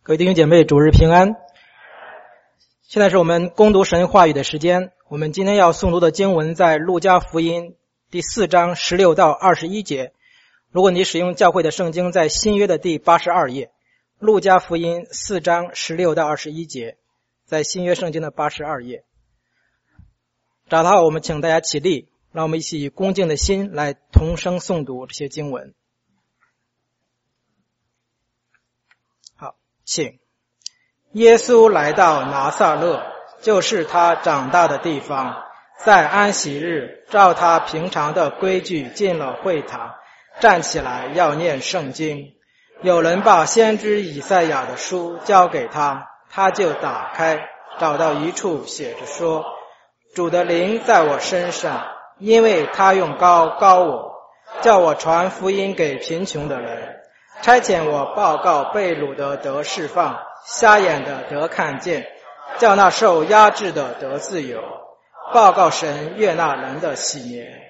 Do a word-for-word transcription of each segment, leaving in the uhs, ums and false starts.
各位弟兄姐妹，主日平安。现在是我们攻读神话语的时间。我们今天要诵读的经文在路加福音第四章十六到二十一节。如果你使用教会的圣经，在新约的第八十二页。路加福音四章十六到二十一节，在新约圣经的八十二页。找到我们请大家起立，让我们一起以恭敬的心来同声诵读这些经文。好，请。耶稣来到拿撒勒，就是他长大的地方，在安息日，照他平常的规矩进了会堂，站起来要念圣经。有人把先知以赛亚的书交给他，他就打开，找到一处写着说：主的灵在我身上，因为他用膏膏我，叫我传福音给贫穷的人，差遣我报告被掳的得释放，瞎眼的得看见，叫那受压制的得自由，报告神悦纳人的喜年。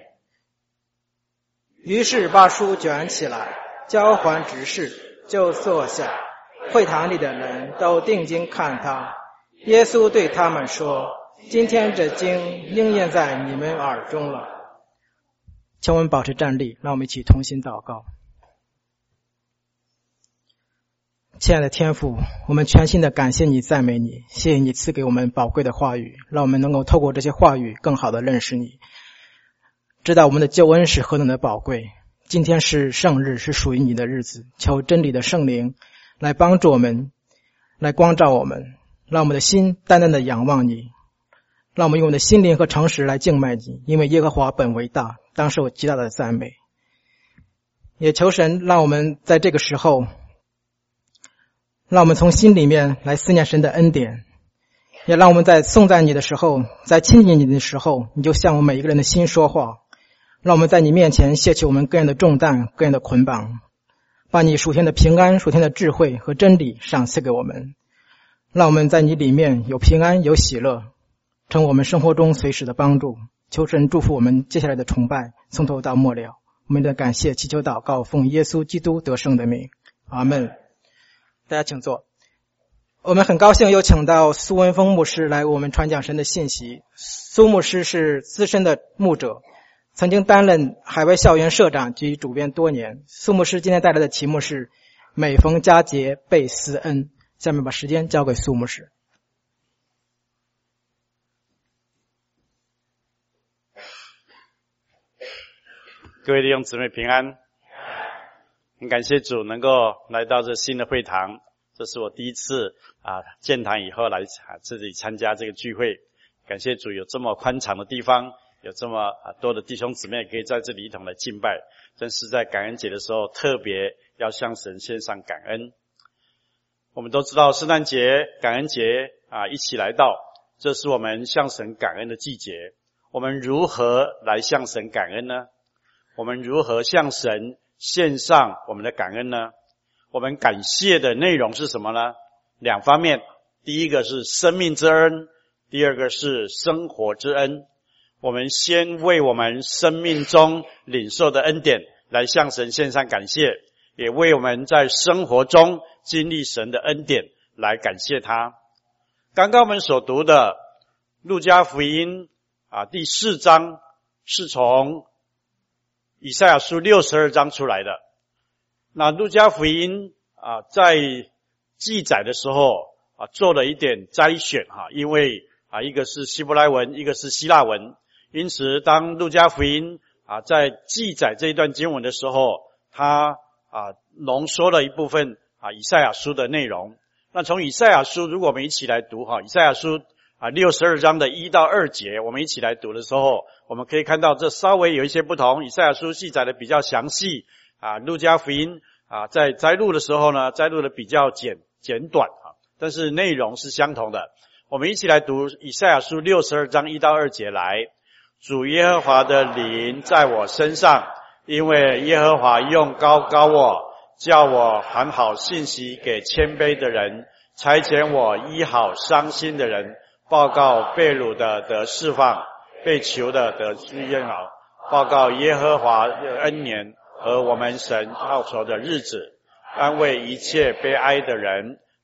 于是把书卷起来，交还执事，就坐下。会堂里的人都定睛看他。耶稣对他们说：今天这经应验在你们耳中了。请我们保持站立，让我们一起同心祷告。亲爱的天父，我们全心的感谢你，赞美你，谢谢你赐给我们宝贵的话语，让我们能够透过这些话语更好的认识你，知道我们的救恩是何等的宝贵。今天是圣日，是属于你的日子，求真理的圣灵来帮助我们，来光照我们，让我们的心单单的仰望你，让我们用我们的心灵和诚实来敬拜你，因为耶和华本为大，当受极大的赞美。也求神让我们在这个时候，让我们从心里面来思念神的恩典，也让我们在颂赞你的时候，在亲近你的时候，你就向我们每一个人的心说话，让我们在你面前卸去我们个人的重担，个人的捆绑，把你属天的平安、属天的智慧和真理赏赐给我们，让我们在你里面有平安有喜乐，成为我们生活中随时的帮助。求神祝福我们接下来的崇拜，从头到末了。我们的感谢祈求祷告，奉耶稣基督得胜的名，阿们。大家请坐。我们很高兴又请到苏文峰牧师来为我们传讲神的信息。苏牧师是资深的牧者，曾经担任海外校园社长及主编多年。苏牧师今天带来的题目是每逢佳节倍思恩。下面把时间交给苏牧师。 各位弟兄姊妹平安，很感谢主能够来到这新的会堂，这是我第一次啊建堂以后来啊这里参加这个聚会。感谢主有这么宽敞的地方，有这么啊多的弟兄姊妹可以在这里一同来敬拜，真是在感恩节的时候特别要向神献上感恩。我们都知道圣诞节、感恩节啊一起来到，这是我们向神感恩的季节。我们如何来向神感恩呢？我们如何向神献上我们的感恩呢？我们感谢的内容是什么呢？两方面，第一个是生命之恩，第二个是生活之恩。我们先为我们生命中领受的恩典来向神献上感谢，也为我们在生活中经历神的恩典来感谢他。刚刚我们所读的路加福音啊第四章是从以赛亚书六十二章出来的。那路加福音啊在记载的时候啊做了一点摘选哈，因为啊一个是希伯来文，一个是希腊文，因此当路加福音啊在记载这一段经文的时候，他啊浓缩了一部分啊以赛亚书的内容。那从以赛亚书，如果我们一起来读哈，以赛亚书啊六十二章的一到二节，我们一起来读的时候，我们可以看到这稍微有一些不同。以赛亚书记载的比较详细啊，路加福音啊在摘录的时候呢，摘录的比较简简短啊，但是内容是相同的。我们一起来读以赛亚书六十二章一到二节来。主耶和华的灵在我身上，因为耶和华用膏膏我，叫我传好信息给谦卑的人，差遣我医好伤心的人，报告被掳的得释放，被囚的得医好，报告耶和华的恩年和我们神报仇的日子，安慰一切悲哀的人，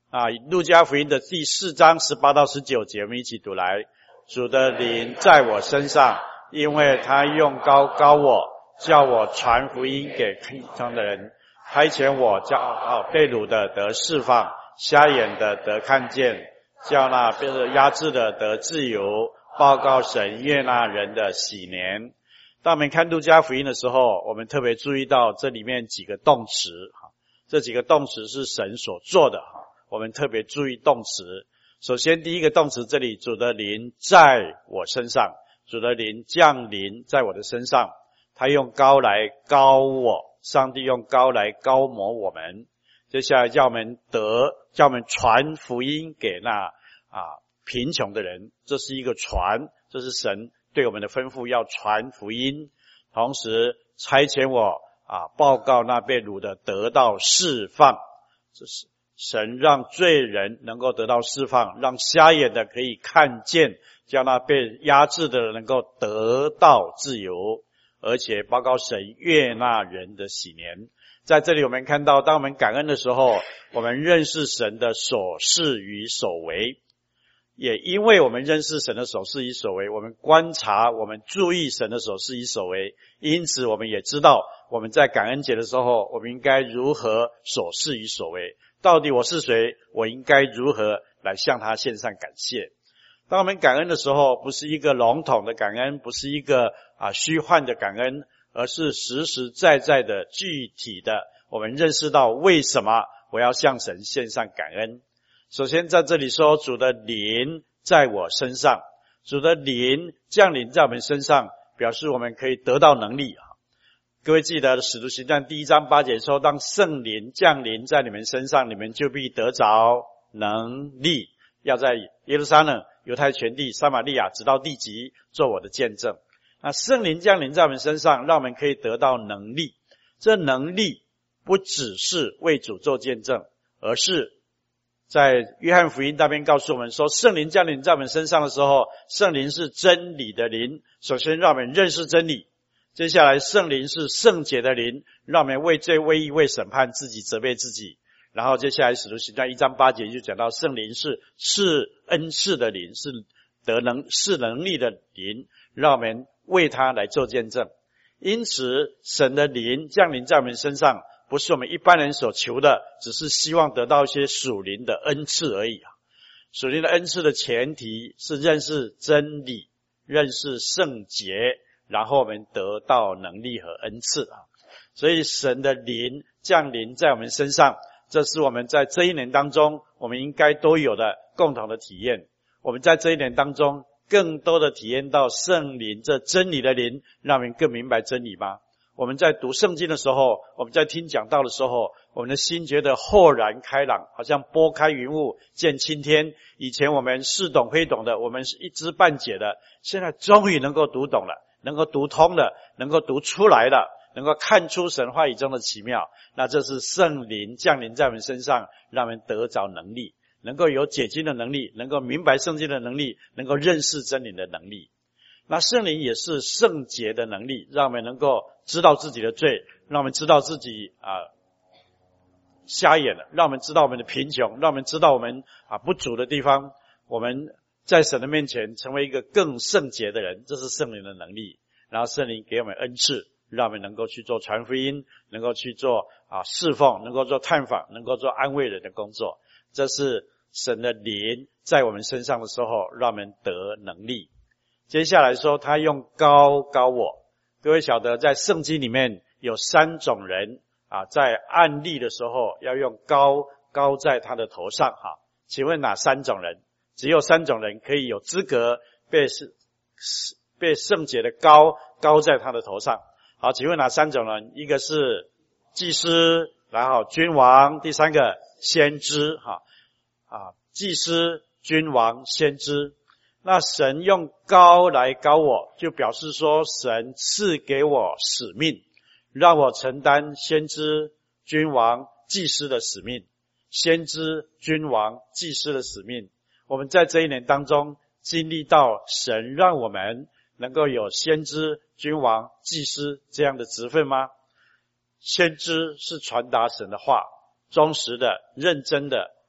啊，路加福音的第四章十八到十九节，我们一起读来。主的灵在我身上，因为他用膏膏我，叫我传福音给贫穷的人，差遣我叫被掳的得释放，瞎眼的得看见，叫那被压制的得自由，报告神悦纳人的喜年。当我们看路加福音的时候，我们特别注意到这里面几个动词，这几个动词是神所做的，我们特别注意动词。首先第一个动词，这里主的灵在我身上，主的灵降临在我的身上，他用膏来膏我，上帝用膏来膏抹我们。接下来叫我们得，叫我们传福音给那啊贫穷的人，这是一个传，这是神对我们的吩咐，要传福音。同时差遣我啊报告那被掳的得到释放，这是神让罪人能够得到释放，让瞎眼的可以看见，叫那被压制的人能够得到自由，而且报告神悦纳人的喜年。在这里我们看到，当我们感恩的时候，我们认识神的所事与所为，也因为我们认识神的所事与所为，我们观察，我们注意神的所事与所为，因此我们也知道我们在感恩节的时候，我们应该如何所事与所为。到底我是谁？我应该如何来向他献上感谢？当我们感恩的时候，不是一个笼统的感恩，不是一个啊虚幻的感恩，而是实实在在的具体的，我们认识到为什么我要向神献上感恩。首先在这里说，主的灵在我身上，主的灵降临在我们身上，表示我们可以得到能力。各位记得使徒行传第一章八节说，当圣灵降临在你们身上，你们就必得着能力，要在耶路撒冷、犹太全地、撒玛利亚直到地极做我的见证。那圣灵降临在我们身上，让我们可以得到能力。这能力不只是为主做见证，而是在约翰福音那边告诉我们说，圣灵降临在我们身上的时候，圣灵是真理的灵，首先让我们认识真理。接下来圣灵是圣洁的灵，让我们为罪为义为审判自己责备自己。然后接下来使徒行传一章八节就讲到圣灵是是恩赐的灵，是得能是能力的灵，让我们为他来做见证。因此神的灵降临在我们身上，不是我们一般人所求的，只是希望得到一些属灵的恩赐而已。属灵的恩赐的前提是认识真理，认识圣洁，然后我们得到能力和恩赐啊。所以神的灵降临在我们身上，这是我们在这一年当中我们应该都有的共同的体验。我们在这一年当中更多的体验到圣灵这真理的灵，让我们更明白真理吗？我们在读圣经的时候，我们在听讲道的时候，我们的心觉得豁然开朗，好像拨开云雾见青天。以前我们似懂非懂的，我们是一知半解的，现在终于能够读懂了，能够读通了，能够读出来了，能够看出神话语中的奇妙。那这是圣灵降临在我们身上，让我们得着能力，能够有解经的能力，能够明白圣经的能力，能够认识真理的能力。那圣灵也是圣洁的能力，让我们能够知道自己的罪，让我们知道自己啊瞎眼了，让我们知道我们的贫穷，让我们知道我们啊不足的地方，我们在神的面前成为一个更圣洁的人，这是圣灵的能力。然后圣灵给我们恩赐，让我们能够去做传福音，能够去做啊侍奉，能够做探访，能够做安慰人的工作。这是神的灵在我们身上的时候，让我们得能力。接下来说他用膏膏我。各位晓得在圣经里面有三种人啊，在案例的时候要用膏膏在他的头上哈。请问哪三种人？只有三种人可以有资格被被圣洁的膏膏在他的头上。好，请问哪三种人？一个是祭司，然后君王，第三个先知哈啊，祭司、君王、先知。那神用膏来膏我，就表示说神赐给我使命，让我承担先知、君王、祭司的使命。先知、君王、祭司的使命，我们在这一年当中经历到神让我们能够有先知、君王、祭司这样的职分吗？先知是传达神的话，忠实的、认真的，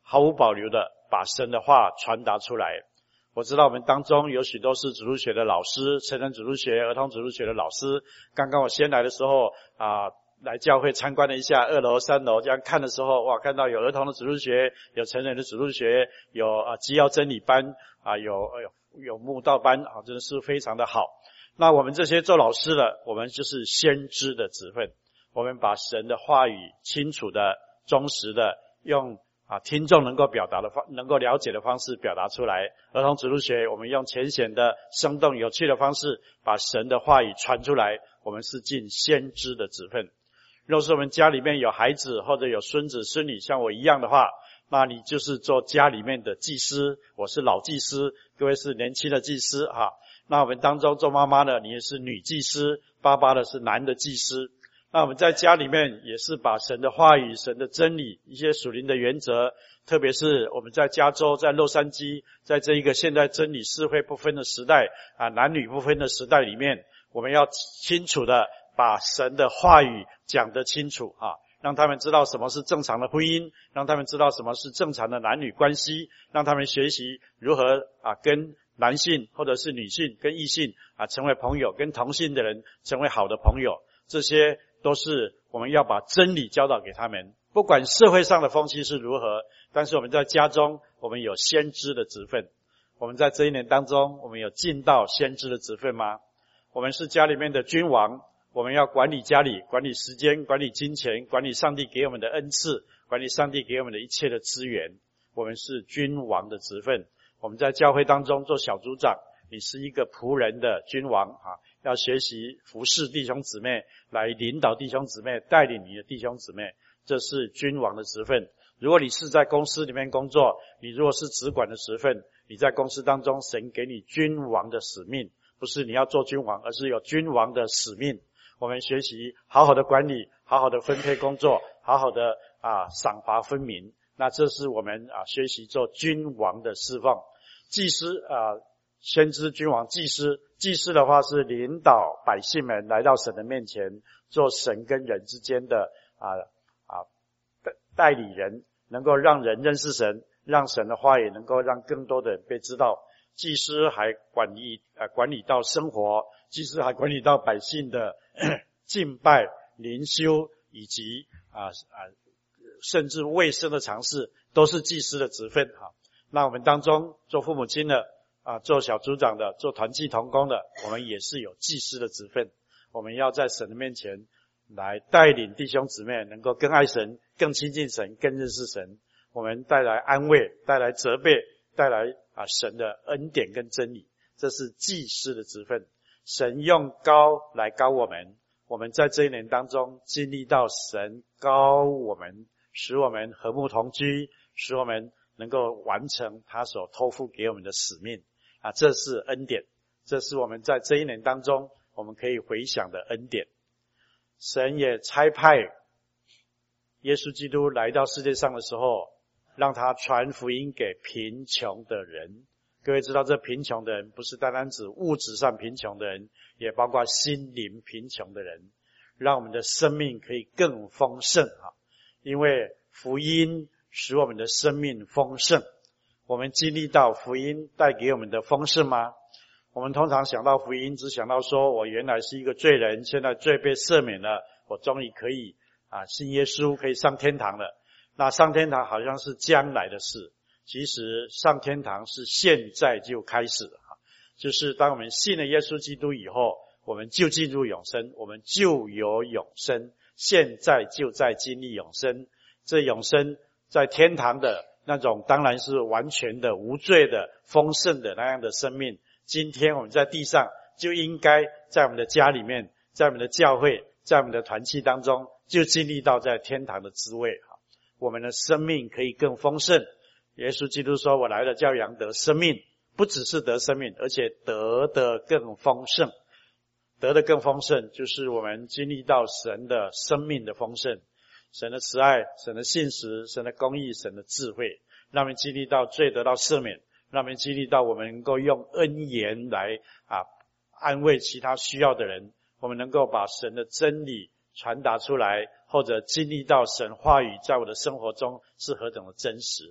毫无保留的把神的话传达出来。我知道我们当中有许多是主日学的老师，成人主日学、儿童主日学的老师。刚刚我先来的时候啊，来教会参观了一下二楼、三楼，这样看的时候，哇，看到有儿童的主日学，有成人的主日学，有啊基要真理班啊，有有有慕道班啊，真的是非常的好。那我们这些做老师的，我们就是先知的职分，我们把神的话语清楚的、忠实的用啊听众能够表达的方、能够了解的方式表达出来。儿童主日学，我们用浅显的、生动有趣的方式把神的话语传出来，我们是尽先知的职分。若是我们家里面有孩子或者有孙子孙女像我一样的话，那你就是做家里面的祭司，我是老祭司，各位是年轻的祭司哈。那我们当中做妈妈的，你也是女祭司，爸爸的是男的祭司。那我们在家里面也是把神的话语、神的真理、一些属灵的原则，特别是我们在加州、在洛杉矶，在这一个现代真理是非不分的时代啊，男女不分的时代里面，我们要清楚的把神的话语讲得清楚啊，让他们知道什么是正常的婚姻，让他们知道什么是正常的男女关系，让他们学习如何啊跟男性或者是女性跟异性啊成为朋友，跟同性的人成为好的朋友，这些都是我们要把真理教导给他们。不管社会上的风气是如何，但是我们在家中，我们有先知的职分。我们在这一年当中，我们有尽到先知的职分吗？我们是家里面的君王，我们要管理家里，管理时间，管理金钱，管理上帝给我们的恩赐，管理上帝给我们的一切的资源。我们是君王的职分。我们在教会当中做小组长，你是一个仆人的君王啊，要学习服侍弟兄姊妹，来领导弟兄姊妹，带领你的弟兄姊妹，这是君王的职分。如果你是在公司里面工作，你如果是主管的职分，你在公司当中，神给你君王的使命，不是你要做君王，而是有君王的使命。我们学习好好的管理，好好的分配工作，好好的啊赏罚分明。那这是我们啊学习做君王的侍奉。祭司啊，先知、君王、祭司。祭司的话是领导百姓们来到神的面前，做神跟人之间的啊啊代理人，能够让人认识神，让神的话也能够让更多的人被知道。祭司还管理呃管理到生活，祭司还管理到百姓的敬拜、灵修以及啊啊甚至卫生的常识，都是祭司的职分哈。那我们当中做父母亲的啊，做小组长的，做团契同工的，我们也是有祭司的职分。我们要在神的面前来带领弟兄姊妹能够更爱神，更亲近神，更认识神。我们带来安慰，带来责备，带来啊神的恩典跟真理，这是祭司的职分。神用膏来膏我们，我们在这一年当中经历到神膏我们，使我们和睦同居，使我们能够完成他所托付给我们的使命啊，这是恩典，这是我们在这一年当中我们可以回想的恩典。神也差派耶稣基督来到世界上的时候，让他传福音给贫穷的人。各位知道，这贫穷的人不是单单指物质上贫穷的人，也包括心灵贫穷的人，让我们的生命可以更丰盛啊！因为福音使我们的生命丰盛。我们经历到福音带给我们的丰盛吗？我们通常想到福音，只想到说我原来是一个罪人，现在罪被赦免了，我终于可以啊信耶稣，可以上天堂了。那上天堂好像是将来的事，其实上天堂是现在就开始了，就是当我们信了耶稣基督以后，我们就进入永生，我们就有永生，现在就在经历永生。这永生在天堂的那种当然是完全的无罪的丰盛的那样的生命，今天我们在地上就应该在我们的家里面，在我们的教会，在我们的团契当中就经历到在天堂的滋味。我们的生命可以更丰盛。耶稣基督说，我来了叫羊得生命，不只是得生命，而且得得更丰盛。得得更丰盛就是我们经历到神的生命的丰盛，神的慈爱，神的信实，神的公义，神的智慧，让我们经历到罪得到赦免，让我们经历到我们能够用恩言来啊安慰其他需要的人，我们能够把神的真理传达出来，或者经历到神话语在我的生活中是何等的真实。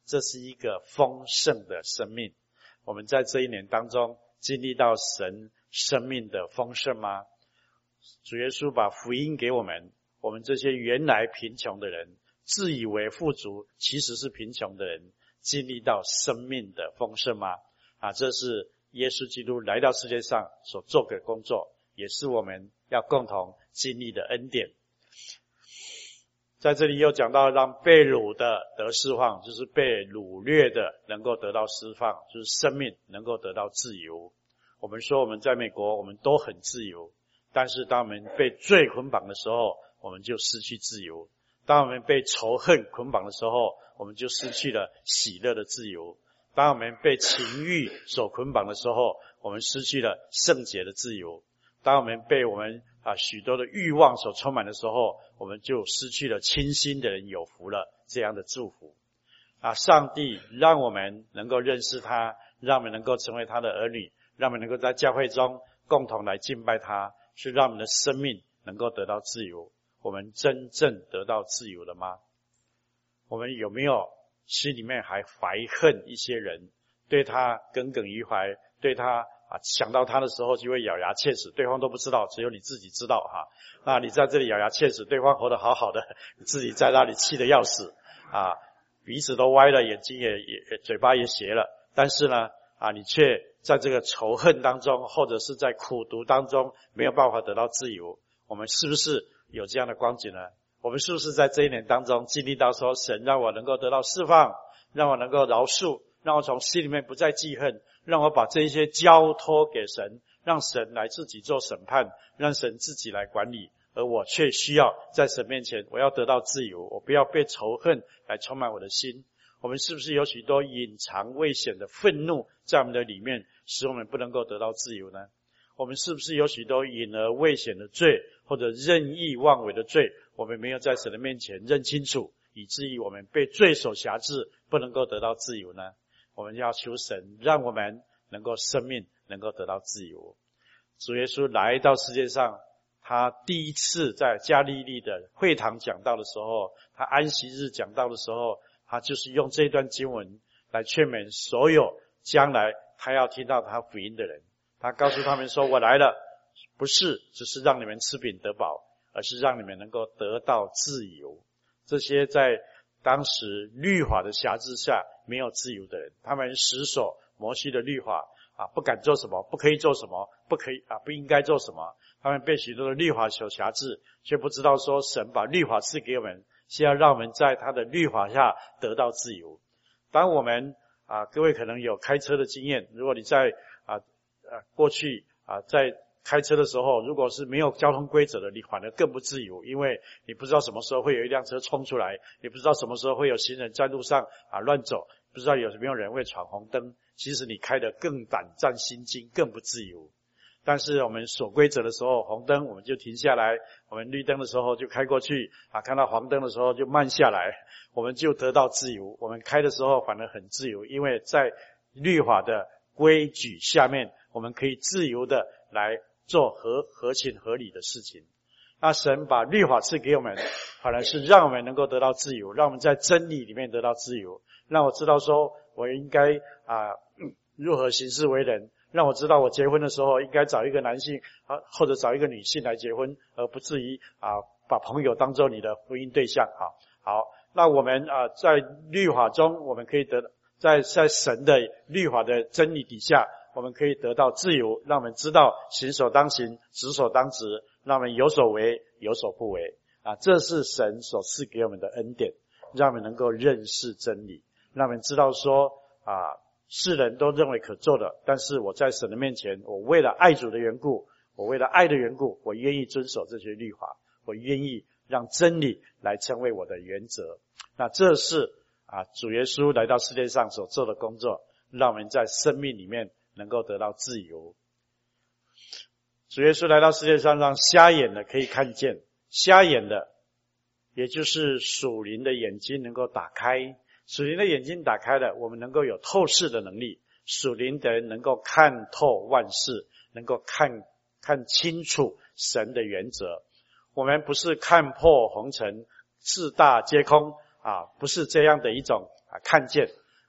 这是一个丰盛的生命。我们在这一年当中经历到神生命的丰盛吗？主耶稣把福音给我们，我们这些原来贫穷的人，自以为富足，其实是贫穷的人，经历到生命的丰盛吗？啊，这是耶稣基督来到世界上所做的工作，也是我们要共同经历的恩典。在这里又讲到让被掳的得释放，就是被掳掠的能够得到释放，就是生命能够得到自由。我们说我们在美国我们都很自由，但是当我们被罪捆绑的时候，我们就失去自由。当我们被仇恨捆绑的时候，我们就失去了喜乐的自由。当我们被情欲所捆绑的时候，我们失去了圣洁的自由。当我们被我们啊许多的欲望所充满的时候，我们就失去了清心的人有福了这样的祝福。啊，上帝让我们能够认识他，让我们能够成为他的儿女，让我们能够在教会中共同来敬拜他，是让我们的生命能够得到自由。我们真正得到自由了吗？我们有没有心里面还怀恨一些人，对他耿耿于怀，对他啊想到他的时候就会咬牙切齿，对方都不知道，只有你自己知道哈。那你在这里咬牙切齿，对方活得好好的，你自己在那里气得要死啊，鼻子都歪了，眼睛也也嘴巴也斜了，但是呢啊你却在这个仇恨当中，或者是在苦毒当中没有办法得到自由。我们是不是有这样的光景呢？我们是不是在这一年当中经历到说，神让我能够得到释放，让我能够饶恕，让我从心里面不再记恨，让我把这一些交托给神，让神来自己做审判，让神自己来管理，而我却需要在神面前，我要得到自由，我不要被仇恨来充满我的心。我们是不是有许多隐藏危险的愤怒在我们的里面，使我们不能够得到自由呢？我们是不是有许多隐而未显的罪，或者任意妄为的罪，我们没有在神的面前认清楚，以至于我们被罪所辖制，不能够得到自由呢？我们要求神让我们能够生命能够得到自由。主耶稣来到世界上，他第一次在加利利的会堂讲道的时候，他安息日讲道的时候，他就是用这段经文来劝勉所有将来他要听到他福音的人。他告诉他们说，我来了不是只是让你们吃饼得饱，而是让你们能够得到自由。这些在当时律法的辖制下没有自由的人，他们死守摩西的律法啊，不敢做什么，不可以做什么，不可以啊，不应该做什么。他们被许多的律法所辖制，却不知道说神把律法赐给我们，是要让我们在他的律法下得到自由。当我们啊，各位可能有开车的经验，如果你在啊啊过去啊在开车的时候，如果是没有交通规则的，你反而更不自由，因为你不知道什么时候会有一辆车冲出来，你不知道什么时候会有行人在路上啊乱走，不知道有没有人会闯红灯，其实你开得更胆战心惊，更不自由。但是我们守规则的时候，红灯我们就停下来，我们绿灯的时候就开过去啊，看到黄灯的时候就慢下来，我们就得到自由。我们开的时候反而很自由，因为在律法的规矩下面，我们可以自由的来做合合情合理的事情。那神把律法赐给我们，反而是让我们能够得到自由，让我们在真理里面得到自由，让我知道说我应该啊、嗯、如何行事为人，让我知道我结婚的时候应该找一个男性啊，或者找一个女性来结婚，而不至于啊把朋友当作你的婚姻对象啊。好，那我们啊在律法中，我们可以得在在神的律法的真理底下，我们可以得到自由，让我们知道行所当行，止所当止，让我们有所为，有所不为啊。这是神所赐给我们的恩典，让我们能够认识真理，让我们知道说啊。世人都认为可做的，但是我在神的面前，我为了爱主的缘故，我为了爱的缘故，我愿意遵守这些律法，我愿意让真理来成为我的原则。那这是啊主耶稣来到世界上所做的工作，让我们在生命里面能够得到自由。主耶稣来到世界上，让瞎眼的可以看见，瞎眼的也就是属灵的眼睛能够打开，属灵的眼睛打开了，我们能够有透视的能力，属灵的人能够看透万事，能够看看清楚神的原则。我们不是看破红尘，四大皆空啊，不是这样的一种啊看见，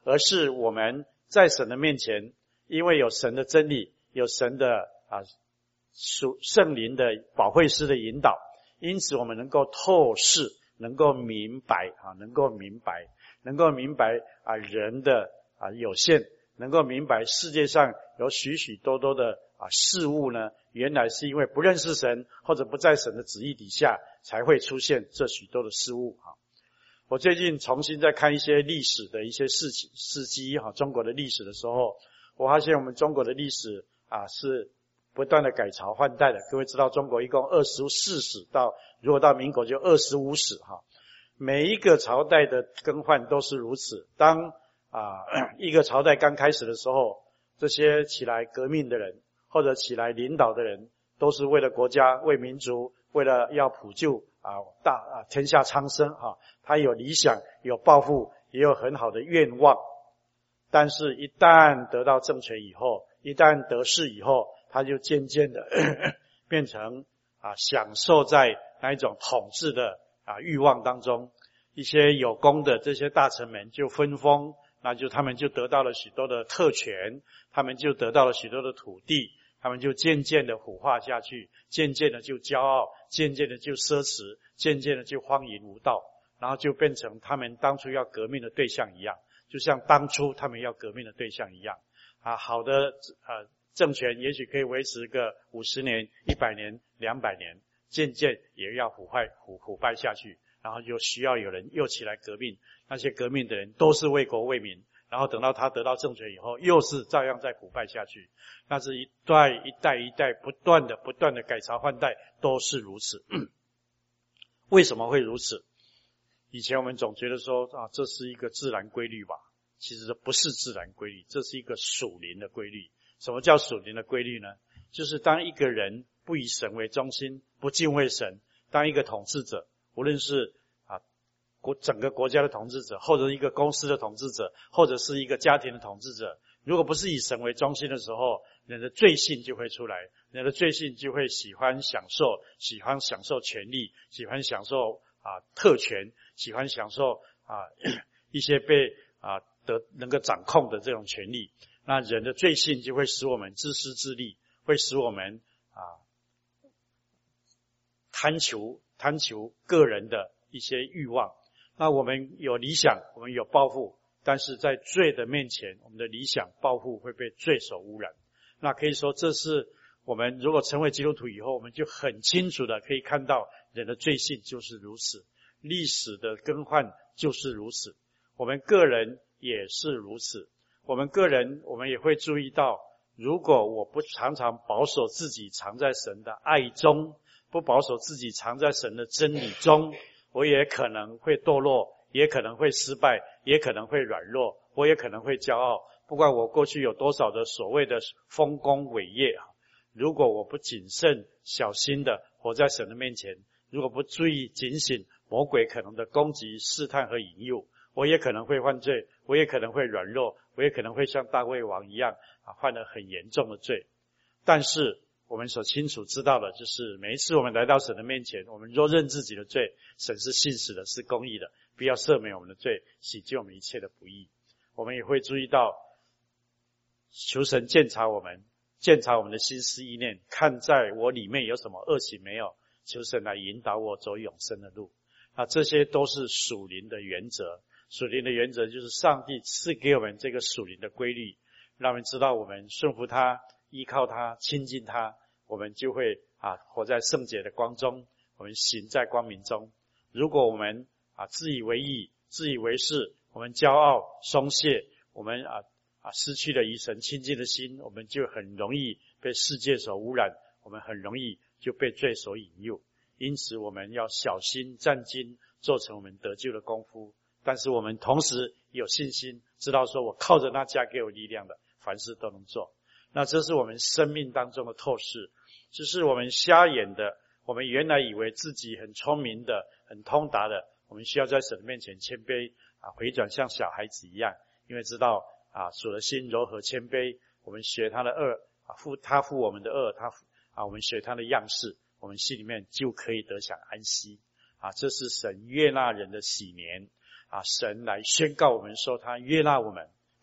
而是我们在神的面前，因为有神的真理，有神的啊属圣灵的保惠师的引导，因此我们能够透视，能够明白啊，能够明白，能够明白啊人的啊有限，能够明白世界上有许许多多的啊事物呢，原来是因为不认识神或者不在神的旨意底下，才会出现这许多的事物啊。我最近重新在看一些历史的一些事情事迹哈，中国的历史的时候，我发现我们中国的历史啊是不断的改朝换代的。各位知道中国一共二十四史，到如果到民国就二十五史哈。每一个朝代的更换都是如此。当啊一个朝代刚开始的时候，这些起来革命的人或者起来领导的人，都是为了国家、为民族，为了要普救啊大啊天下苍生哈。他有理想，有抱负，也有很好的愿望。但是一旦得到政权以后，一旦得势以后，他就渐渐的变成啊享受在那一种统治的啊欲望当中。一些有功的这些大臣们就分封，那就他们就得到了许多的特权，他们就得到了许多的土地，他们就渐渐的腐化下去，渐渐的就骄傲，渐渐的就奢侈，渐渐的就荒淫无道，然后就变成他们当初要革命的对象一样，就像当初他们要革命的对象一样啊。好的呃政权也许可以维持个五十年、一百年、两百年，渐渐也要腐坏腐腐败下去，然后就需要有人又起来革命。那些革命的人都是为国为民，然后等到他得到政权以后，又是照样再腐败下去。那是一代一代一代不断的不断的改朝换代，都是如此。为什么会如此？以前我们总觉得说啊，这是一个自然规律吧，其实这不是自然规律，这是一个属灵的规律。什么叫属灵的规律呢？就是当一个人不以神为中心，不敬畏神，当一个统治者，无论是啊国整个国家的统治者，或者一个公司的统治者，或者是一个家庭的统治者，如果不是以神为中心的时候，人的罪性就会出来，人的罪性就会喜欢享受，喜欢享受权利，喜欢享受啊特权，喜欢享受啊一些被啊得能够掌控的这种权利。那人的罪性就会使我们自私自利，会使我们啊贪求贪求个人的一些欲望。那我们有理想，我们有抱负，但是在罪的面前，我们的理想抱负会被罪所污染。那可以说这是我们如果成为基督徒以后，我们就很清楚的可以看到人的罪性就是如此，历史的更换就是如此，我们个人也是如此。我们个人我们也会注意到，如果我不常常保守自己藏在神的爱中，不保守自己藏在神的真理中，我也可能会堕落，也可能会失败，也可能会软弱，我也可能会骄傲。不管我过去有多少的所谓的丰功伟业，如果我不谨慎小心的活在神的面前，如果不注意警醒魔鬼可能的攻击、试探和引诱，我也可能会犯罪，我也可能会软弱，我也可能会像大卫王一样啊，犯了很严重的罪。但是我们所清楚知道的就是，每一次我们来到神的面前，我们若认自己的罪，神是信实的，是公义的，必要赦免我们的罪，洗净我们一切的不义。我们也会注意到，求神鉴察我们，鉴察我们的心思意念，看在我里面有什么恶行没有，求神来引导我走永生的路。啊，这些都是属灵的原则。属灵的原则就是上帝赐给我们这个属灵的规律，让我们知道我们顺服他，依靠他，亲近他，我们就会啊活在圣洁的光中，我们行在光明中。如果我们啊自以为义，自以为是，我们骄傲松懈，我们啊啊失去了与神亲近的心，我们就很容易被世界所污染，我们很容易就被罪所引诱。因此我们要小心战兢，做成我们得救的功夫。但是我们同时有信心，知道说我靠着那加给我力量的，凡事都能做。那这是我们生命当中的透视，就是我们瞎眼的，我们原来以为自己很聪明的，很通达的，我们需要在神的面前谦卑啊，回转像小孩子一样，因为知道啊主的心柔和谦卑，我们学他的恶啊，负他负我们的恶，他啊我们学他的样式，我们心里面就可以得享安息啊。这是神悦纳人的喜年啊，神来宣告我们说他悦纳我们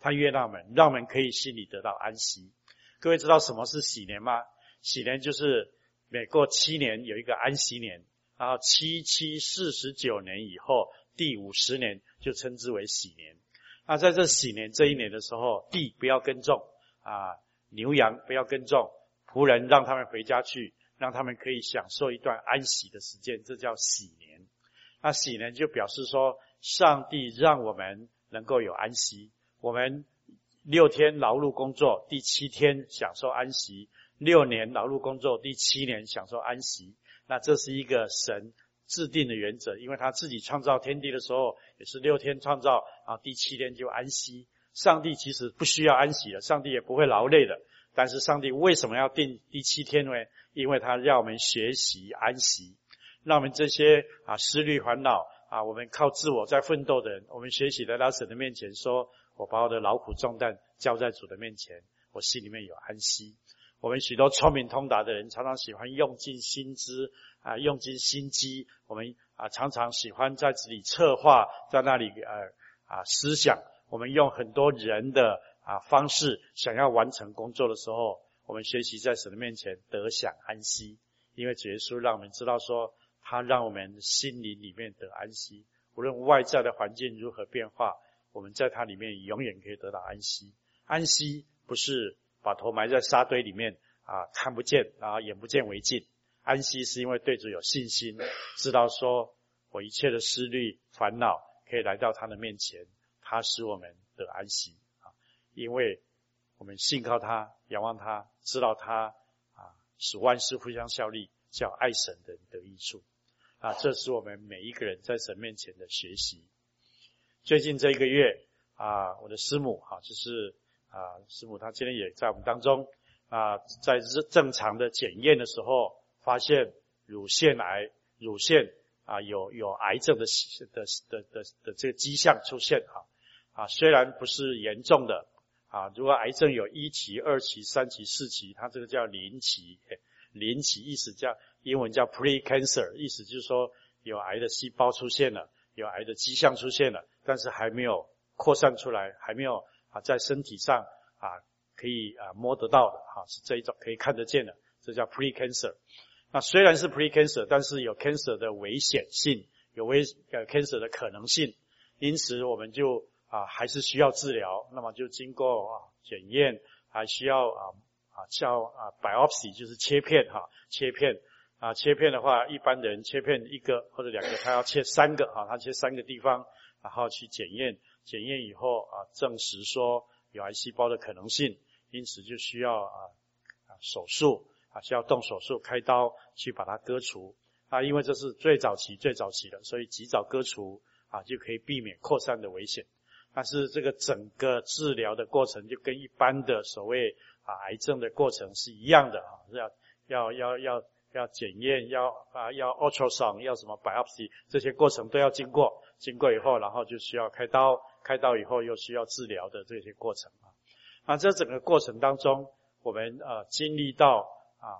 他悦纳我们，让我们可以心里得到安息。各位知道什么是喜年吗？喜年就是每过七年有一个安息年，然后七七四十九年以后，第五十年就称之为喜年。那在这喜年这一年的时候，地不要耕种啊，牛羊不要耕种，仆人让他们回家去，让他们可以享受一段安息的时间，这叫喜年。那喜年就表示说，上帝让我们能够有安息。我们六天劳碌工作，第七天享受安息；六年劳碌工作，第七年享受安息。那这是一个神制定的原则，因为他自己创造天地的时候也是六天创造，然后第七天就安息。上帝其实不需要安息的，上帝也不会劳累的，但是上帝为什么要定第七天呢？因为他让我们学习安息，让我们这些啊思虑烦恼啊，我们靠自我在奋斗的人，我们学习来到神的面前说，我把我的劳苦重担交在主的面前，我心里面有安息。我们许多聪明通达的人常常喜欢用尽心知啊，用尽心机，我们啊常常喜欢在这里策划，在那里呃啊思想，我们用很多人的啊方式想要完成工作的时候，我们学习在神的面前得享安息，因为主耶稣让我们知道说，他让我们心灵里面得安息，无论外在的环境如何变化，我们在他里面永远可以得到安息。安息不是把头埋在沙堆里面啊，看不见啊，眼不见为净。安息是因为对主有信心，知道说我一切的思虑烦恼可以来到他的面前，他使我们得安息啊，因为我们信靠他，仰望他，知道他啊使万事互相效力，叫爱神的人得益处啊，这是我们每一个人在神面前的学习。最近这一个月啊，我的师母啊，就是啊师母她今天也在我们当中啊，在正常的检验的时候，发现乳腺癌，乳腺啊有有癌症的的的的的这个迹象出现啊啊，虽然不是严重的啊，如果癌症有一期、二期、三期、四期，它这个叫临期，临期意思叫英文叫 pre-cancer， 意思就是说有癌的细胞出现了，有癌的迹象出现了，但是还没有扩散出来，还没有啊在身体上啊可以啊摸得到的哈，是这一种可以看得见的，这叫 pre-cancer。那虽然是 pre-cancer， 但是有 cancer 的危险性，有危呃 cancer 的可能性，因此我们就啊还是需要治疗。那么就经过啊检验，还需要啊啊叫啊 biopsy 就是切片哈，切片啊切片的话，一般的人切片一个或者两个，他要切三个啊，他切三个地方，然后去检验，检验以后啊证实说有癌细胞的可能性，因此就需要啊啊手术。啊，需要动手术开刀去把它割除啊，因为这是最早期最早期的，所以及早割除啊，就可以避免扩散的危险。但是这个整个治疗的过程就跟一般的所谓啊癌症的过程是一样的啊，要要要要要检验，要啊要 ultrasound， 要什么 biopsy， 这些过程都要经过，经过以后，然后就需要开刀，开刀以后又需要治疗的这些过程啊。啊，这整个过程当中，我们呃经历到。啊，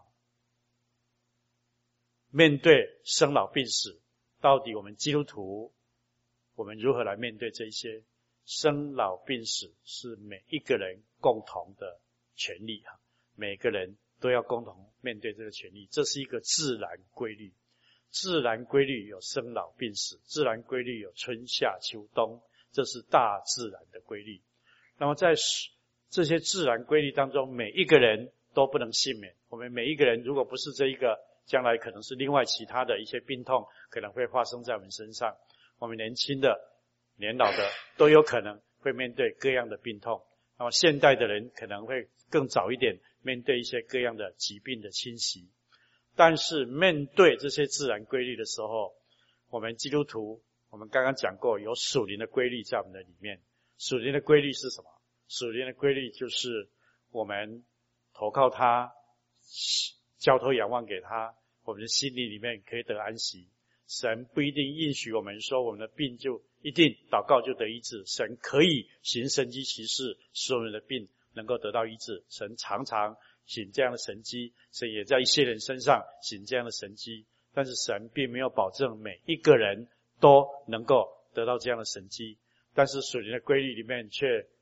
面对生老病死，到底我们基督徒，我们如何来面对这些？生老病死是每一个人共同的权利哈，每个人都要共同面对这个权利，这是一个自然规律。自然规律有生老病死，自然规律有春夏秋冬，这是大自然的规律。那么在这些自然规律当中，每一个人都不能幸免。我们每一个人如果不是这一个，将来可能是另外其他的一些病痛可能会发生在我们身上。我们年轻的、年老的都有可能会面对各样的病痛。那么现代的人可能会更早一点面对一些各样的疾病的侵袭。但是面对这些自然规律的时候，我们基督徒，我们刚刚讲过有属灵的规律在我们的里面。属灵的规律是什么？属灵的规律就是我们投靠他，交托仰望给他，我们的心里里面可以得安息。神不一定应许我们说我们的病就一定祷告就得医治，神可以行神迹奇事，使我们的病能够得到医治。神常常行这样的神迹，神也在一些人身上行这样的神迹，但是神并没有保证每一个人都能够得到这样的神迹。但是属灵的规律里面却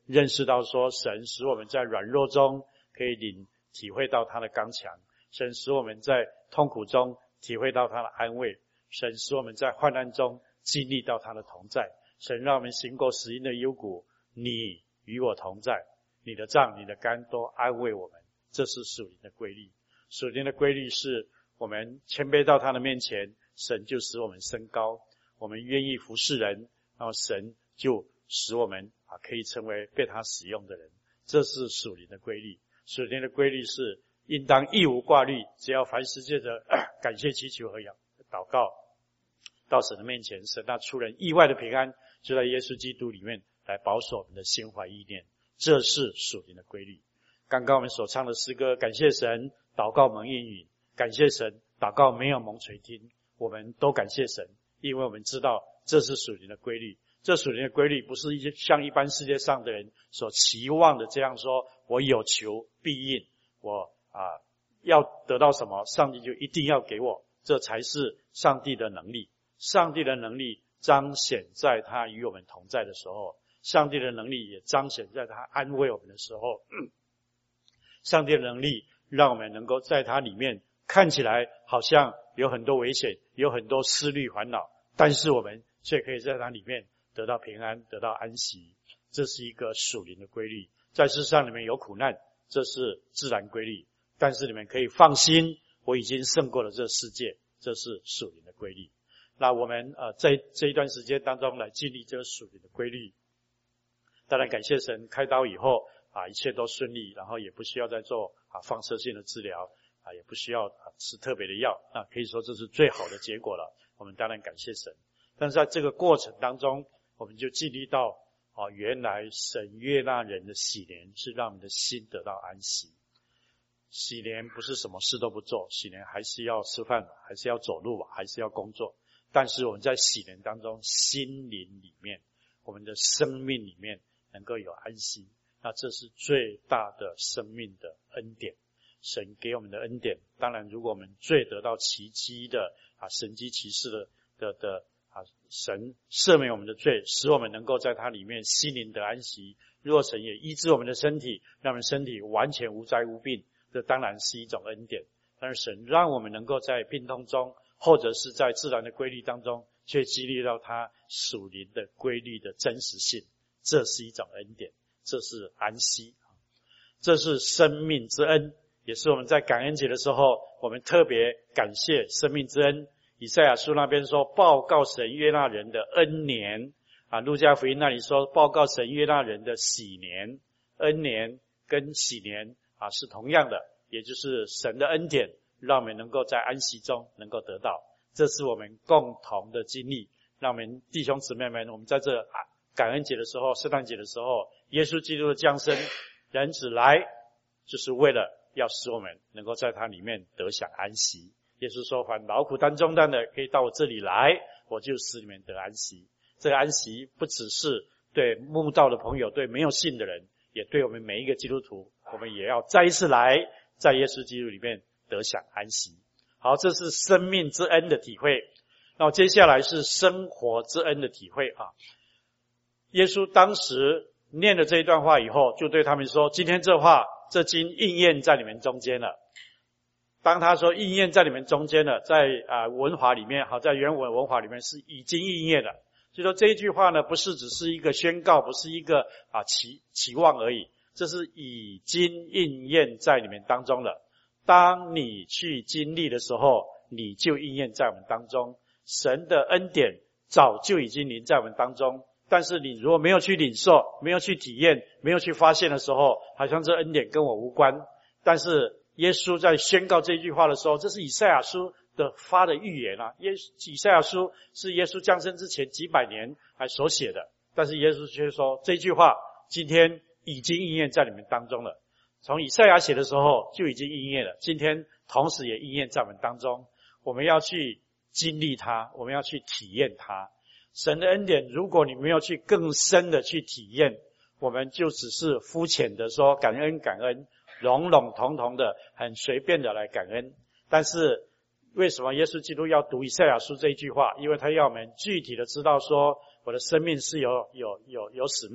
认识到说神使我们在软弱中可以领体会到他的刚强，神使我们在痛苦中体会到他的安慰，神使我们在患难中经历到他的同在，神让我们行过死荫的幽谷，你与我同在，你的杖你的竿都安慰我们。这是属灵的规律。属灵的规律是我们谦卑到他的面前，神就使我们升高，我们愿意服侍人，然后神就使我们啊可以成为被他使用的人。这是属灵的规律。属灵的规律是应当一无挂虑，只要凡事借着感谢祈求和祷告到神的面前，神那出人意外的平安就在耶稣基督里面来保守我们的心怀意念。这是属灵的规律。刚刚我们所唱的诗歌，感谢神祷告蒙应允，感谢神祷告没有蒙垂听，我们都感谢神，因为我们知道这是属灵的规律。这属灵的规律不是一些像一般世界上的人所期望的这样说，我有求必应，我啊要得到什么上帝就一定要给我，这才是上帝的能力。上帝的能力彰显在他与我们同在的时候，上帝的能力也彰显在他安慰我们的时候。上帝的能力让我们能够在他里面看起来好像有很多危险，有很多思虑烦恼，但是我们却可以在他里面得到平安，得到安息。这是一个属灵的规律。在世上里面有苦难，这是自然规律，但是你们可以放心，我已经胜过了这世界，这是属灵的规律。那我们呃在这一段时间当中来经历这个属灵的规律，当然感谢神开刀以后啊，一切都顺利，然后也不需要再做啊放射性的治疗啊，也不需要啊吃特别的药，那可以说这是最好的结果了。我们当然感谢神，但是在这个过程当中，我们就经历到啊，原来神悦纳人的喜怜是让我们的心得到安息。喜怜不是什么事都不做，喜怜还是要吃饭，还是要走路，还是要工作。但是我们在喜怜当中，心灵里面，我们的生命里面能够有安息。那这是最大的生命的恩典，神给我们的恩典。当然如果我们罪得到奇迹的啊神迹奇事的的的啊神赦免我们的罪，使我们能够在他里面心灵得安息。如果神也医治我们的身体，让我们身体完全无灾无病，这当然是一种恩典。但是神让我们能够在病痛中，或者是在自然的规律当中，却激励到他属灵的规律的真实性，这是一种恩典，这是安息，这是生命之恩，也是我们在感恩节的时候，我们特别感谢生命之恩。以赛亚书那边说，报告神悦纳人的恩年啊，路加福音那里说，报告神悦纳人的喜年。恩年跟喜年啊是同样的，也就是神的恩典，让我们能够在安息中能够得到，这是我们共同的经历。让我们弟兄姊妹们，我们在这感恩节的时候，圣诞节的时候，耶稣基督的降生，人子来就是为了要使我们能够在他里面得享安息。耶稣说，凡劳苦担重担的可以到我这里来，我就使你们得安息。这个安息不只是对慕道的朋友，对没有信的人，也对我们每一个基督徒，我们也要再一次来在耶稣基督里面得享安息。好，这是生命之恩的体会。那接下来是生活之恩的体会啊。耶稣当时念了这一段话以后，就对他们说，今天这话这经应验在你们中间了。当他说应验在你们中间了，在啊文法里面，好，在原文文法里面是已经应验了。所以说这一句话呢，不是只是一个宣告，不是一个啊期期望而已，这是已经应验在你们当中了。当你去经历的时候，你就应验在我们当中。神的恩典早就已经临在我们当中，但是你如果没有去领受，没有去体验，没有去发现的时候，好像这恩典跟我无关。但是耶稣在宣告这句话的时候，这是以赛亚书的发的预言啊。耶以赛亚书是耶稣降生之前几百年还所写的，但是耶稣却说这句话今天已经应验在你们当中了。从以赛亚写的时候就已经应验了，今天同时也应验在我们当中。我们要去经历它，我们要去体验它。神的恩典，如果你没有去更深的去体验，我们就只是肤浅的说感恩感恩，笼笼统统的很随便的来感恩。但是为什么耶稣基督要读以赛亚书这一句话？因为他要我们具体的知道说，我的生命是有有有有使命的，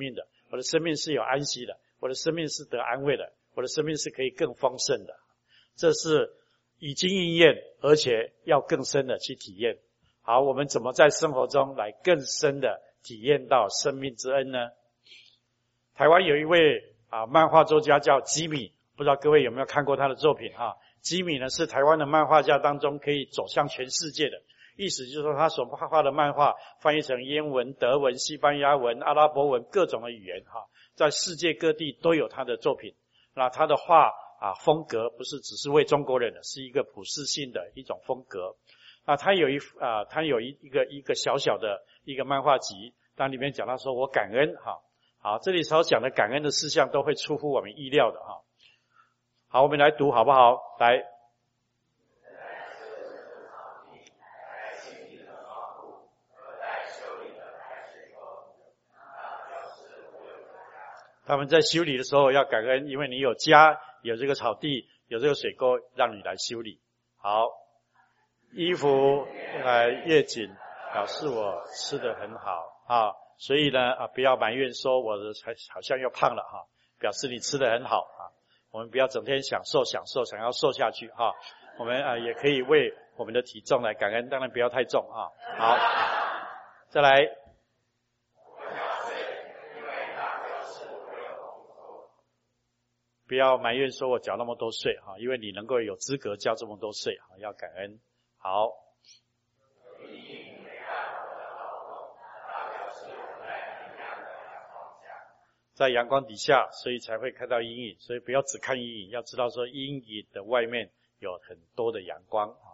我的生命是有安息的，我的生命是得安慰的，我的生命是可以更丰盛的。这是已经应验，而且要更深的去体验。好，我们怎么在生活中来更深的体验到生命之恩呢？台湾有一位啊漫画作家叫吉米，不知道各位有没有看过他的作品啊？吉米呢是台湾的漫画家当中可以走向全世界的，意思就是说他所画的漫画翻译成英文、德文、西班牙文、阿拉伯文各种的语言哈，在世界各地都有他的作品。那他的画啊风格不是只是为中国人的，是一个普世性的一种风格。那他有一啊他有一一个一个小小的一个漫画集，当里面讲到说我感恩哈。好，这里所讲的感恩的事项都会出乎我们意料的哈。好，我们来读好不好？来。他们在修理的时候要感恩，因为你有家，有这个草地，有这个水沟，让你来修理。好，衣服来越紧，表示我吃得很好啊。所以呢啊，不要埋怨说我的好像又胖了哈，表示你吃得很好啊。我们不要整天享受享受，想要瘦下去哈。我们啊也可以为我们的体重来感恩，当然不要太重啊。好，再来。不要埋怨说我缴那么多税哈，因为你能够有资格交这么多税哈，要感恩。好。在阳光底下，所以才会看到阴影，所以不要只看阴影，要知道说阴影的外面有很多的阳光啊。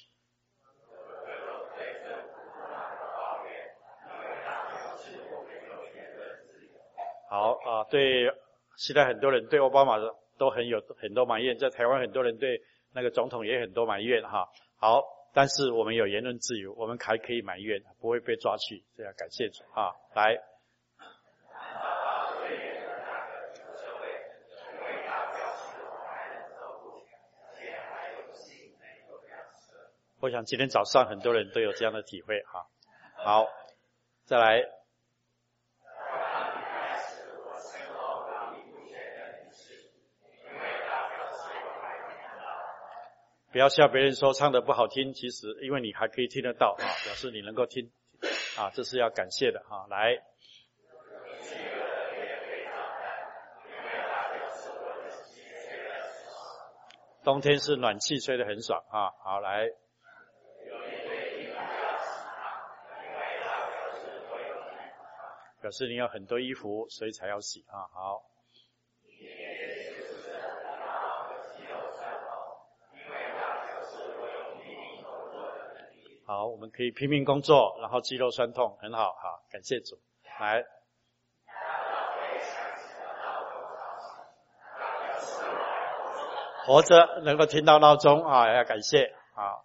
好啊，对，现在很多人对奥巴马都很有很多埋怨，在台湾很多人对那个总统也很多埋怨哈。好，但是我们有言论自由，我们还可以埋怨，不会被抓去，这样感谢主啊。来。我想今天早上很多人都有这样的体会哈。好，再来。不要笑别人说唱得不好听，其实因为你还可以听得到啊，表示你能够听啊，这是要感谢的哈。来。冬天是暖气吹得很爽啊。好，来。表示你有很多衣服，所以才要洗啊。好。好，我们可以拼命工作，然后肌肉酸痛，很好，好，感谢主。来。活着能够听到闹钟啊，要感谢啊。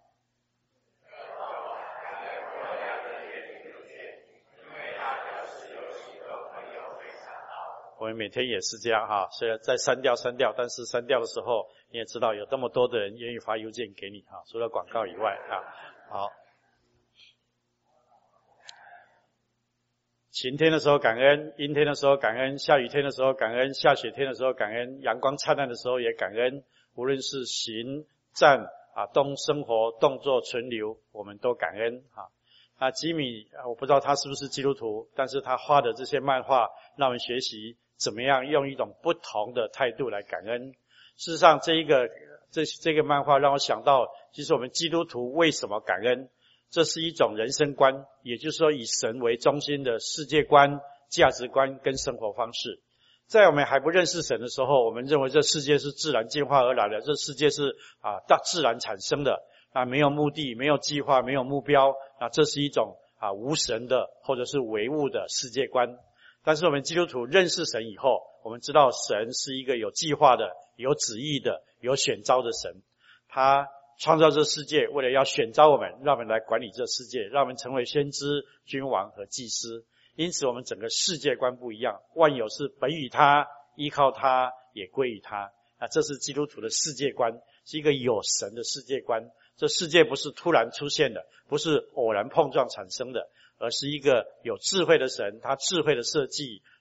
我们每天也是这样哈，虽然在删掉删掉，但是删掉的时候你也知道有那么多的人愿意发邮件给你哈，除了广告以外啊。好，晴天的时候感恩，阴天的时候感恩，下雨天的时候感恩，下雪天的时候感恩，阳光灿烂的时候也感恩。无论是行站啊，动生活动作存留，我们都感恩啊。那吉米我不知道他是不是基督徒，但是他画的这些漫画让我们学习怎么样用一种不同的态度来感恩。事实上这一个这这个漫画让我想到，其实我们基督徒为什么感恩，这是一种人生观，也就是说以神为中心的世界观、价值观跟生活方式。在我们还不认识神的时候，我们认为这世界是自然进化而来的，这世界是啊大自然产生的，啊没有目的，没有计划，没有目标，啊这是一种啊无神的或者是唯物的世界观。但是我们基督徒认识神以后，我们知道神是一个有计划的、有旨意的、有选召的神。他创造这世界，为了要选召我们，让我们来管理这世界，让我们成为先知、君王和祭司。因此我们整个世界观不一样，万有是本于他，依靠他，也归于他。啊，这是基督徒的世界观，是一个有神的世界观。这世界不是突然出现的，不是偶然碰撞产生的，而是一个有智慧的神，他智慧的设计，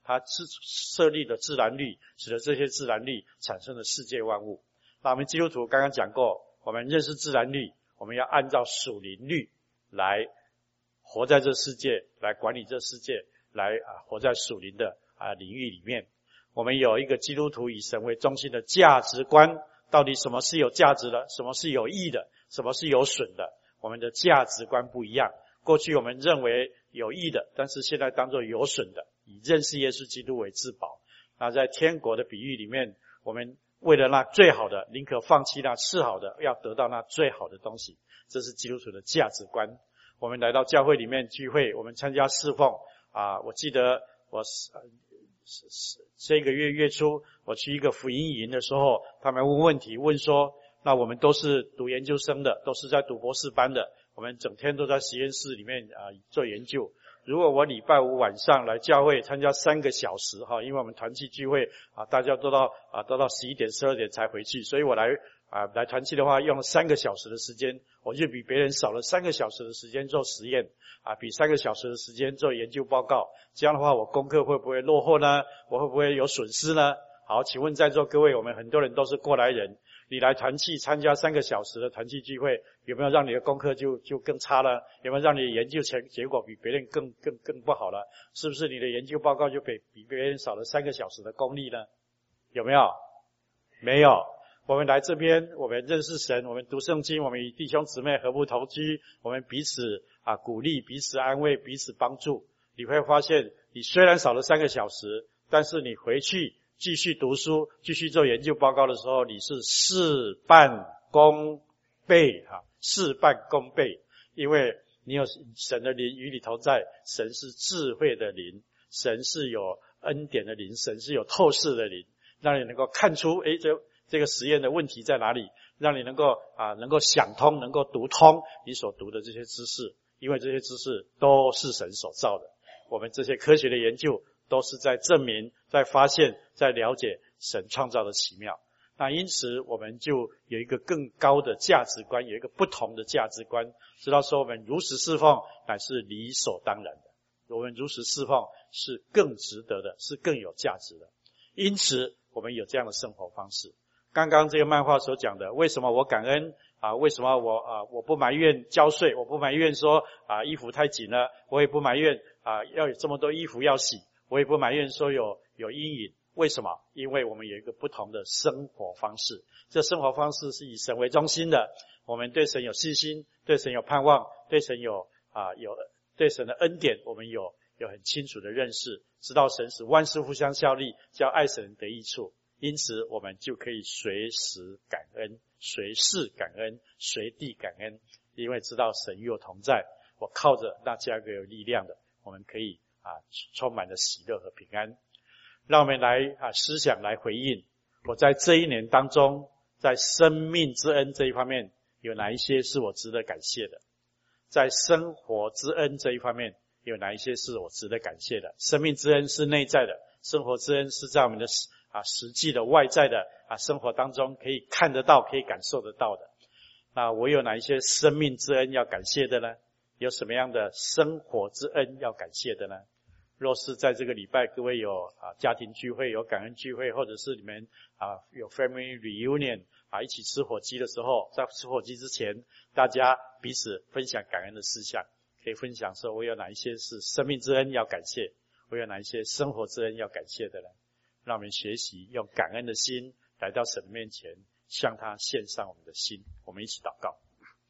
他设立了自然律，使得这些自然律产生了世界万物。那我们基督徒刚刚讲过，我们认识自然律，我们要按照属灵律来活在这世界，来管理这世界，来啊活在属灵的啊领域里面。我们有一个基督徒以神为中心的价值观，到底什么是有价值的，什么是有益的，什么是有损的，我们的价值观不一样。过去我们认为有益的，但是现在当作有损的，以认识耶稣基督为至宝。那在天国的比喻里面，我们为了那最好的，宁可放弃那次好的，要得到那最好的东西。这是基督徒的价值观。我们来到教会里面聚会，我们参加侍奉啊，我记得我这个月月初我去一个福音营的时候，他们问问题，问说那我们都是读研究生的，都是在读博士班的，我们整天都在实验室里面啊做研究。如果我礼拜五晚上来教会参加三个小时哈，因为我们团契聚会啊，大家都到啊都到十一点十二点才回去，所以我来啊来团契的话，用了三个小时的时间，我就比别人少了三个小时的时间做实验啊，比三个小时的时间做研究报告。这样的话，我功课会不会落后呢？我会不会有损失呢？好，请问在座各位，我们很多人都是过来人。你来团契参加三个小时的团契聚会，有没有让你的功课就就更差了？有没有让你的研究结结果比别人更更更不好了？是不是你的研究报告就比比别人少了三个小时的功力呢？有没有？没有。我们来这边，我们认识神，我们读圣经，我们与弟兄姊妹和睦同居，我们彼此啊鼓励，彼此安慰，彼此帮助。你会发现，你虽然少了三个小时，但是你回去继续读书，继续做研究报告的时候，你是事半功倍啊，事半功倍，因为你有神的灵与你同在，神是智慧的灵，神是有恩典的灵，神是有透视的灵，让你能够看出，诶，这这个实验的问题在哪里，让你能够啊能够想通，能够读通你所读的这些知识，因为这些知识都是神所造的。我们这些科学的研究都是在证明，在发现，在了解神创造的奇妙。那因此我们就有一个更高的价值观，有一个不同的价值观，知道说我们如实侍奉乃是理所当然的，我们如实侍奉是更值得的，是更有价值的。因此我们有这样的生活方式。刚刚这个漫画所讲的，为什么我感恩啊？为什么我啊我不埋怨交税，我不埋怨说啊衣服太紧了，我也不埋怨啊要有这么多衣服要洗，我也不埋怨说有有阴影。为什么？因为我们有一个不同的生活方式，这生活方式是以神为中心的，我们对神有信心，对神有盼望，对神有啊有对神的恩典，我们有有很清楚的认识，知道神使万事互相效力，叫爱神得益处。因此我们就可以随时感恩，随事感恩，随地感恩，因为知道神与我同在，我靠着那加给有力量的，我们可以啊充满了喜乐和平安。让我们来啊思想来回应，我在这一年当中，在生命之恩这一方面有哪一些是我值得感谢的，在生活之恩这一方面有哪一些是我值得感谢的。生命之恩是内在的，生活之恩是在我们的啊实际的外在的啊生活当中可以看得到，可以感受得到的。那我有哪一些生命之恩要感谢的呢？有什么样的生活之恩要感谢的呢？若是在这个礼拜各位有啊家庭聚会，有感恩聚会，或者是你们啊有 family reunion 啊一起吃火鸡的时候，在吃火鸡之前，大家彼此分享感恩的事项，可以分享说我有哪一些是生命之恩要感谢，我有哪一些生活之恩要感谢的呢？让我们学习用感恩的心来到神的面前，向他献上我们的心。我们一起祷告。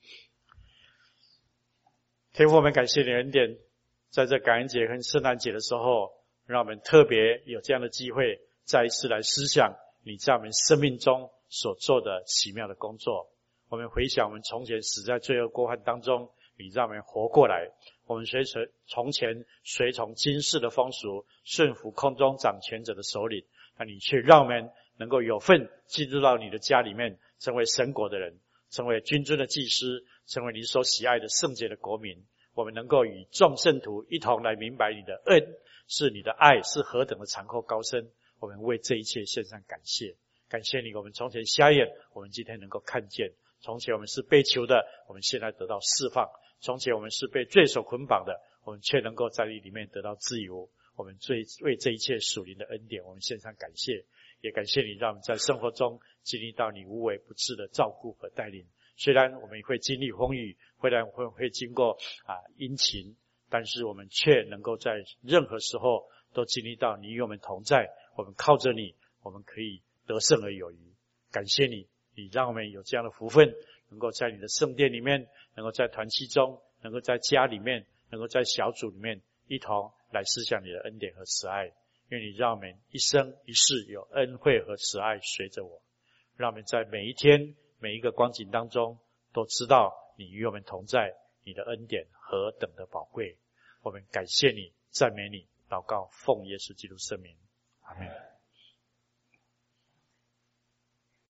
天父，我们感谢你的恩典，在这感恩节和圣诞节的时候，让我们特别有这样的机会，再一次来思想你在我们生命中所做的奇妙的工作。我们回想我们从前死在罪恶过犯当中，你让我们活过来。我们随从从前随从今世的风俗，顺服空中掌权者的首领，那你却让我们能够有份进入到你的家里面，成为神国的人，成为君尊的祭司，成为你所喜爱的圣洁的国民。我们能够与众圣徒一同来明白你的恩，是你的爱是何等的长厚高深。我们为这一切献上感谢。感谢你，我们从前瞎眼，我们今天能够看见；从前我们是被囚的，我们现在得到释放；从前我们是被罪所捆绑的，我们却能够在你里面得到自由。 我们最为这一切属灵的恩典，我们献上感谢，也感谢你让我们在生活中经历到你无微不至的照顾和带领。虽然我们会经历风雨，虽然会会经过啊阴晴，但是我们却能够在任何时候都经历到你与我们同在，我们靠着你，我们可以得胜而有余。感谢你，你让我们有这样的福分，能够在你的圣殿里面，能够在团契中，能够在家里面，能够在小组里面一同来思想你的恩典和慈爱。愿你让我们一生一世有恩惠和慈爱随着我，让我们在每一天每一个光景当中都知道你与我们同在，你的恩典何等的宝贵。我们感谢你，赞美你，祷告奉耶稣基督圣名，阿们。